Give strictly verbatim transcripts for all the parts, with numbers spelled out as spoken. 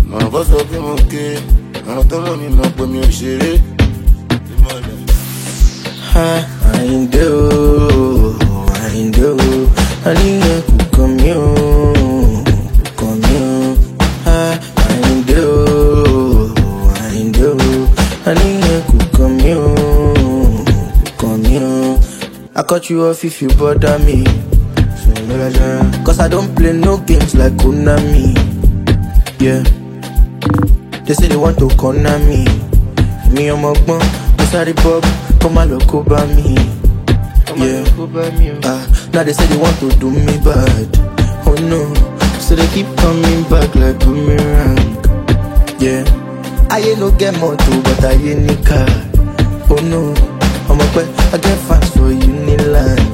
Àwọn kan sọ pé mo kéré, àwọn tó mọ̀ mi mọ̀ pé mi ò ṣeré. Àyìndé o, Àyìndé o, àníyàn kò kàn mí o, kò kàn mí o. Àyìndé o, Àyìndé o, àníyàn kò kàn mí o, kò kàn mí o. I cut you off if you bother me. Cause I don't play no games like Konami. Yeah. They say they want to corner me. Me and my bum, sorry Bob, come and look over me. Yeah. Uh, now they say they want to do me bad. Oh no. So they keep coming back like boomerang. Yeah. I ain't no get more too, but I ain't need car. Oh no. I'm a pet, I get fans for Uniland.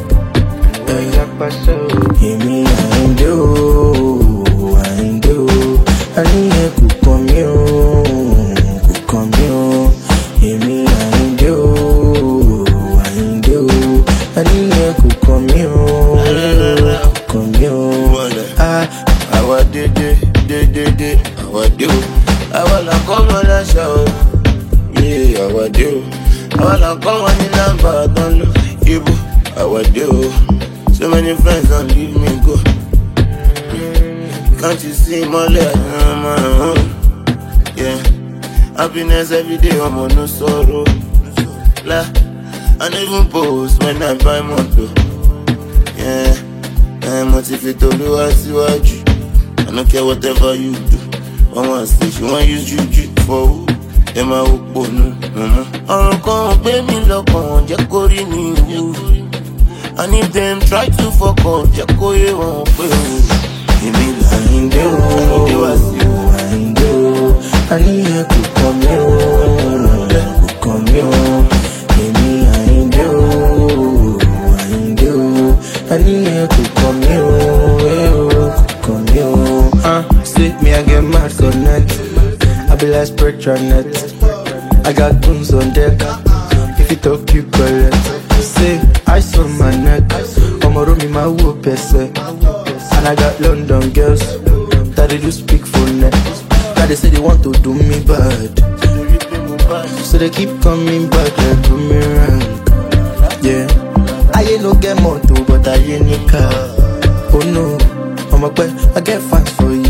Hear me, I ain't do, I ain't do. I need a cook on you, cook on you. Hear me, I ain't do, I ain't do. I need a cook on you, cook on you. Ah, I want to do, do, do, do. I want to do. I want to come on the show. Yeah, I want to. I want to come on the number, don't look. I want to do. So many friends don't leave me go. Can't you see my leg on my own? Yeah. Happiness every day, I'm on no sorrow. La, I don't even post when I buy moto. Yeah. I'm motivated to do what you want. I don't care whatever you do. One one stage, you want use juju for who? Am I hope no? I'm gonna pay me lock on, just go in you. And if them try to fuck up, just go here on pay. Give me I ain't do, I ain't do. I need a cook on you, cook on you. Give me I ain't do, I ain't do. I need a cook on you, cook on you. Uh, sleep me, I get mad connect. I be like spectral net. I got goons on deck. If you talk, you collect. Say, ice on my neck. I'ma roll me my whoop, say. And I got London girls that they do speak for net. Now they say they want to do me bad. So they keep coming back like boomerang. Yeah. I ain't no get moto, but I ain't need car. Oh no. I'm a pet, I get fans for you.